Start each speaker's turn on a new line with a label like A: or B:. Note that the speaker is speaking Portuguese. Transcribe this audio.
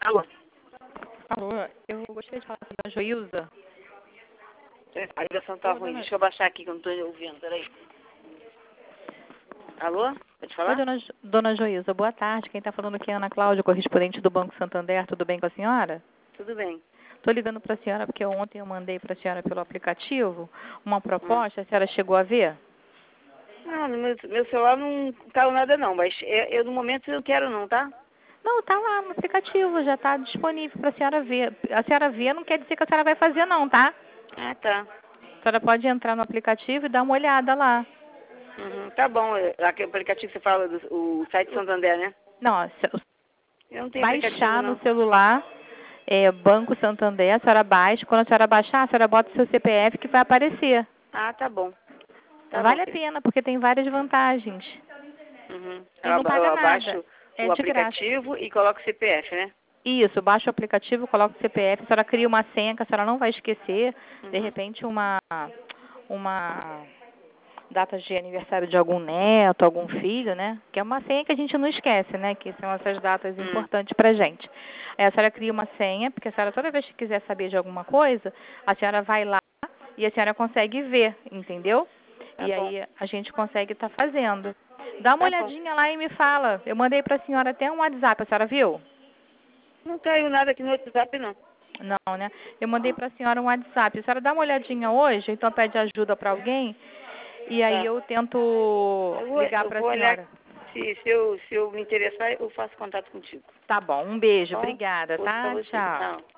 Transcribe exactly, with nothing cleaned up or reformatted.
A: Alô?
B: Alô, eu gostaria de falar com a dona Joilza.
A: A ligação tá ruim. Deixa eu baixar aqui que eu não tô ouvindo. Peraí. Alô? Pode falar?
B: Oi, dona, Jo- dona Joilza, boa tarde. Quem está falando aqui é a Ana Cláudia, correspondente do Banco Santander. Tudo bem com a senhora?
A: Tudo bem.
B: Estou ligando para a senhora porque ontem eu mandei para a senhora pelo aplicativo uma
A: Hum.
B: proposta. A senhora chegou a ver?
A: Não, no meu, meu celular não caiu nada não, mas eu, eu no momento não quero não, tá?
B: Não, está lá no aplicativo, já está disponível para a senhora ver. A senhora ver não quer dizer que a senhora vai fazer não, tá?
A: Ah, tá.
B: A senhora pode entrar no aplicativo e dar uma olhada lá.
A: Uhum, tá bom. É, aquele aplicativo que você fala, do, o site Santander, né?
B: Não, se-
A: Eu não tenho aplicativo
B: baixar
A: não.
B: no celular, é, Banco Santander, a senhora baixa. Quando a senhora baixar, a senhora bota o seu C P F que vai aparecer.
A: Ah, tá bom. Tá bom,
B: Vale a
A: filha.
B: pena, porque tem várias vantagens.
A: Uhum.
B: E
A: Eu,
B: não
A: aba- eu
B: paga nada.
A: abaixo
B: É
A: o
B: de graça.
A: aplicativo e coloco o C P F, né?
B: Isso, baixa o aplicativo, coloca o C P F, a senhora cria uma senha que a senhora não vai esquecer. De
A: Uhum.
B: repente, uma, uma data de aniversário de algum neto, algum filho, né? Que é uma senha que a gente não esquece, né? Que são essas datas
A: Hum.
B: importantes pra gente. Aí a senhora cria uma senha, porque a senhora toda vez que quiser saber de alguma coisa, a senhora vai lá e a senhora consegue ver, entendeu?
A: Tá
B: E
A: bom.
B: aí a gente consegue estar fazendo. Dá uma
A: Tá bom.
B: olhadinha lá e me fala. Eu mandei pra senhora até um WhatsApp, a senhora viu?
A: Não caiu nada aqui no WhatsApp, não.
B: Não, né? Eu mandei pra senhora um WhatsApp. A senhora dá uma olhadinha hoje, então pede ajuda pra alguém e aí
A: Tá.
B: eu tento
A: Eu vou,
B: ligar
A: eu
B: pra
A: vou olhar.
B: senhora.
A: Se, se, eu, se eu me interessar, eu faço contato contigo.
B: Tá bom, um beijo,
A: Tá bom?
B: obrigada,
A: Outro pra
B: tá?
A: você.
B: Tchau.
A: Tchau.